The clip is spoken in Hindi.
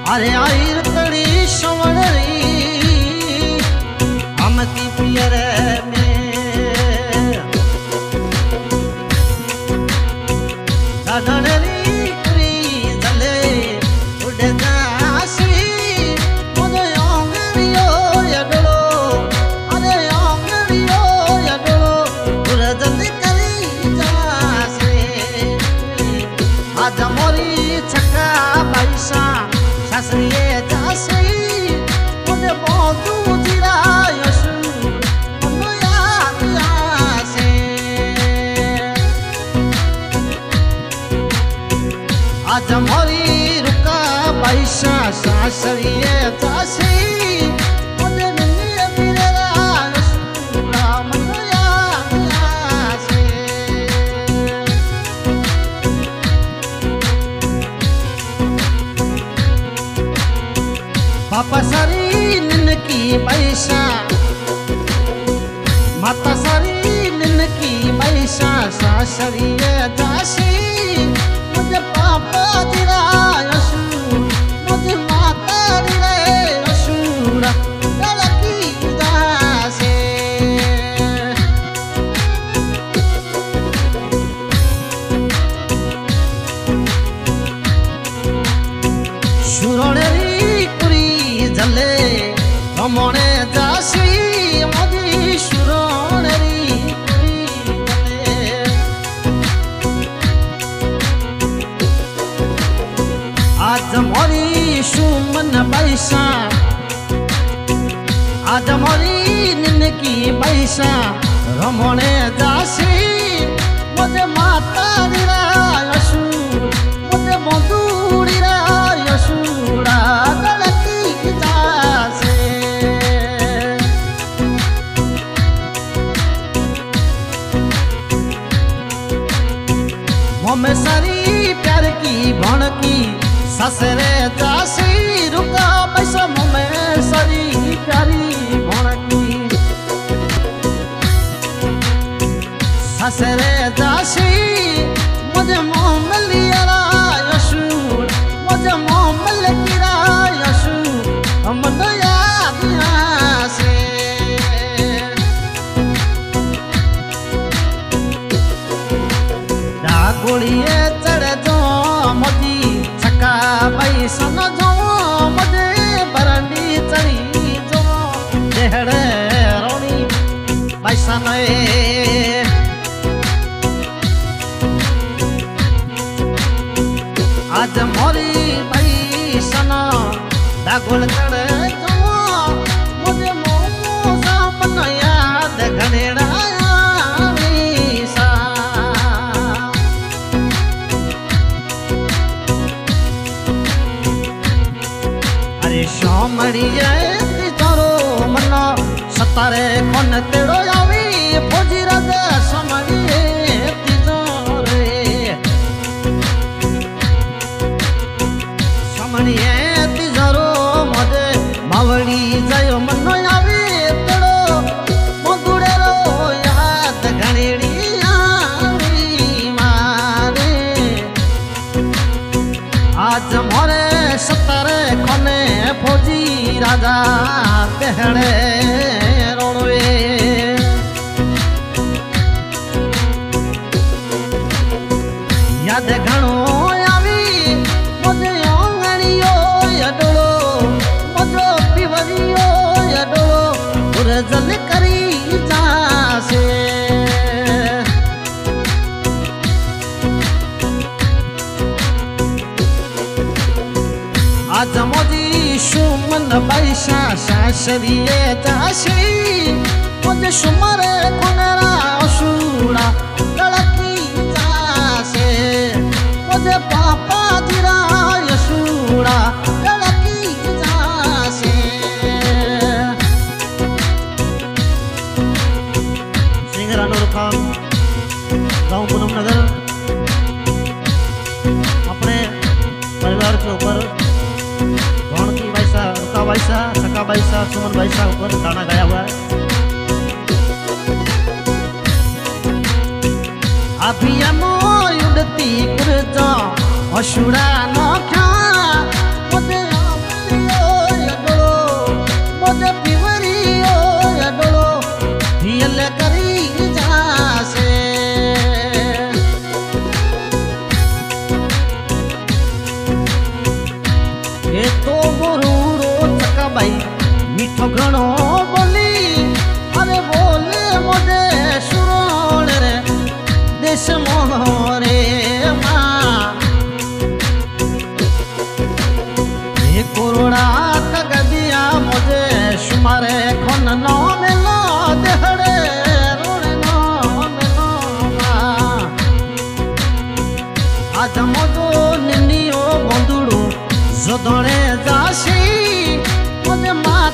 अरे आईर तड़ी शवरी हम की पियर में सदनरी कुरी जले उड़ जासी मुझे आंगरियो यडलो अरे आंगरियो यडलो उड़ जल्दी करी जासे आज मोरी छक्का पैसा सासरिये जासी मुझे बहुत जिरा यशु मुझे याद आसे आज मोरी रुका पैसा सासरिये जासी मुझे मिलिए मिलेरा यशु मुझे याद आसे पापा सारी निन की पैसा माता सारी निन की पैसा सासरिये जासी मुझे पापा दिरा यशु मुझे माता दिरे यशुरा लड़की जासे सुरणेरी जले रमणे जासी मदी सुरणेरी जले आज मोरी सुमन पैसा आज मोरी निन की पैसा रमणे जासी मुझे माता दिरा यशु मुझे बंधुड़ीरा यशुड़ा मैं सारी प्यार की भण की ससरे जासी रुका पैसा मैं सारी प्यारी भण की ससरे जासी मुझे मोह लिया यशु मुझे मोह लिया यशु हम याद आसे गोड़िए चढ़ जो मोदी छक्का पैसा न जो मुझे बरंडी चढ़ी जो देहड़े रोनी पैसा नए आज मोरी पैसा न दागुल चढ़ जो मुझे मोह सामन याद घनेड़ा शामड़िए तिजोरो मना सतारे कौन तेड़ो आवी फौजी राजा शामड़िए तिजोरे शामड़िए तिजोरो मदे मावड़ी जायो मनो आवी तेड़ो मधुड़ेरो याद घनेड़ी आवी मारे आज मोरे सतारे कौने फौजी राजा पहने रोड़वे याद घणो आवी मुझे आंगणियो यडलो मुझो पिवरियो यडलो उरजल करी जासे आज मोदी सुमन पैसा सासरिये जासी मुझे सुमरे कोनेरा असुरा लड़की जासे मुझे पापा दिरा यशुरा लड़की जासे सिंगर अनूर खान गाँव पूनम नगर अपने परिवार के ऊपर वैसा सका वैसा सुमन वैसा ऊपर गाना गाया हुआ है। अभी उड़ती कुर्ता अशुरा न खा એ તો ગોરુડો ચકાબાઈ મીઠો ઘણો બોલી અરે બોલે મોજે સુરોણ રે દેશ મોરે માં એ કોરોડા કગદિયા મોજે સુમારે ખોન નો મેલો દેહડે રોણે નો મેલો માં આજ મોજો નિનિયો બોંદુડું જોદણે જાશી મને માં